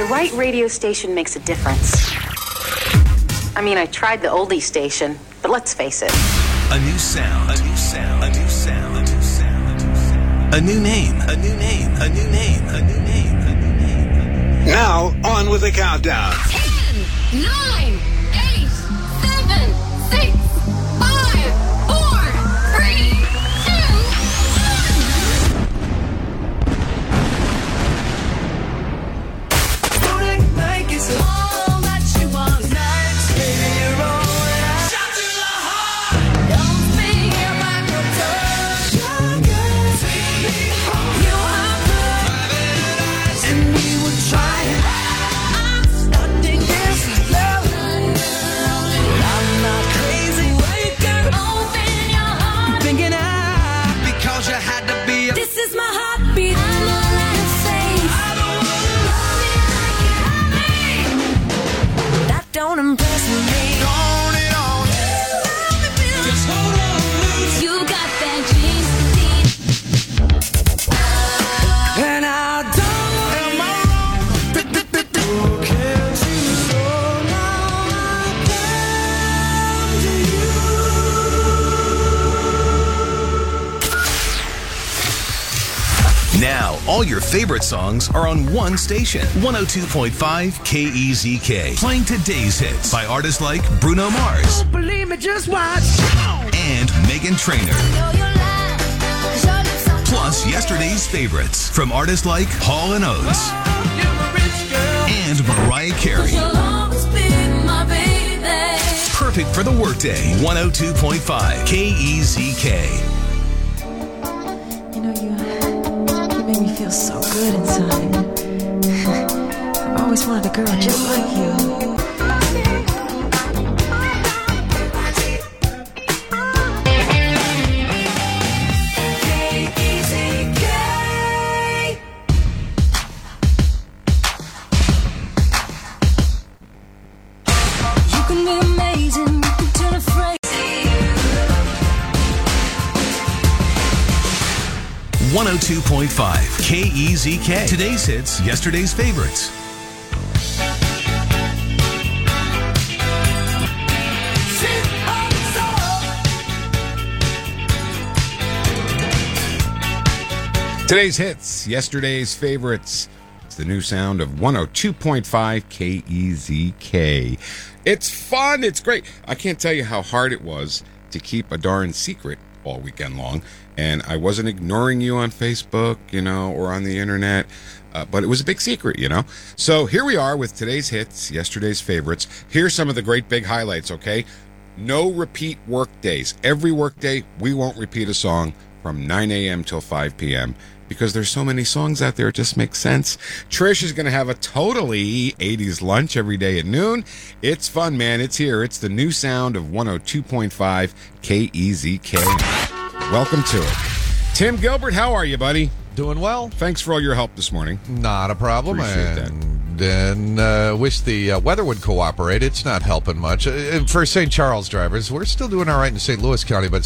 The right radio station makes a difference. I mean, I tried the oldie station, but let's face it. A new sound. A new sound. A new sound. A new sound. A new sound. A new name. A new name. A new name. A new name. A new name. Now, on with the countdown. 10, 9, 8, 7, 6, 5, 4, 3, 2, 1. Don't act like it's all that you want. Baby, you're all that. Shout to the heart. Don't spin your microphone. Sugar, sweet, you are good, and we would try it. I'm starting this love. I'm not crazy. Wake up, open your heart. Thinking because you had to be. This is my heartbeat. I know that it's safe. I don't wanna love you like you love me. That don't impress me. Don't it on. Just hold on loose. You got that jeans deep. And I don't. Am I wrong? Can't you slow down? Down to you. Now, all your favorite songs are on one station. 102.5 KEZK. Playing today's hits by artists like Bruno Mars Believe me, just watch. and Meghan Trainor. Know your lie. 'Cause your lips are Plus, yesterday's favorites from artists like Hall & Oates You're a rich girl. and Mariah Carey. You'll always be my baby. Perfect for the workday. 102.5 KEZK. You know, you make me feel so good inside. I've always wanted a girl just like you. K-E-Z-K. You can be amazing, you can turn a phrase. 102.5 KEZK. Today's hits, yesterday's favorites. Today's hits, yesterday's favorites. It's the new sound of 102.5 KEZK. It's fun. It's great. I can't tell you how hard it was to keep a darn secret all weekend long. And I wasn't ignoring you on Facebook, or on the internet. But it was a big secret, So here we are with today's hits, yesterday's favorites. Here's some of the great big highlights, okay? No repeat work days. Every work day, we won't repeat a song from 9 a.m. till 5 p.m. because there's so many songs out there, it just makes sense. Trish is going to have a totally 80s lunch every day at noon. It's fun, man. It's here. It's the new sound of 102.5 KEZK. Welcome to it. Tim Gilbert, how are you, buddy? Doing well. Thanks for all your help this morning. Not a problem. Appreciate that. And wish the weather would cooperate. It's not helping much. For St. Charles drivers, we're still doing all right in St. Louis County, but